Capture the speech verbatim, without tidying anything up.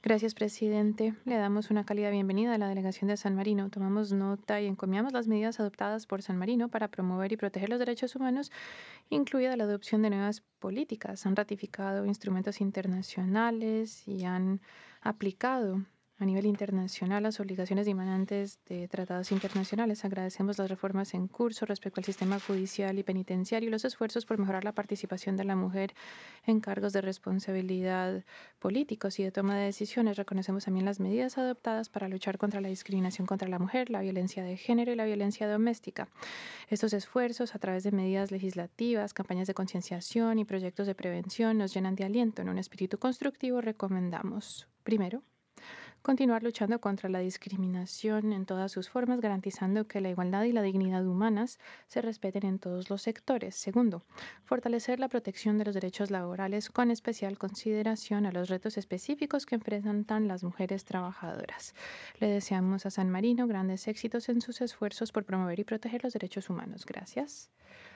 Gracias, presidente. Le damos una cálida bienvenida a la delegación de San Marino. Tomamos nota y encomiamos las medidas adoptadas por San Marino para promover y proteger los derechos humanos, incluida la adopción de nuevas políticas. Han ratificado instrumentos internacionales y han aplicado a nivel internacional las obligaciones dimanantes de tratados internacionales. Agradecemos las reformas en curso respecto al sistema judicial y penitenciario y los esfuerzos por mejorar la participación de la mujer en cargos de responsabilidad políticos y de toma de decisiones. Reconocemos también las medidas adoptadas para luchar contra la discriminación contra la mujer, la violencia de género y la violencia doméstica. Estos esfuerzos, a través de medidas legislativas, campañas de concienciación y proyectos de prevención, nos llenan de aliento. En un espíritu constructivo, recomendamos, primero, continuar luchando contra la discriminación en todas sus formas, garantizando que la igualdad y la dignidad humanas se respeten en todos los sectores. Segundo, fortalecer la protección de los derechos laborales con especial consideración a los retos específicos que enfrentan las mujeres trabajadoras. Le deseamos a San Marino grandes éxitos en sus esfuerzos por promover y proteger los derechos humanos. Gracias.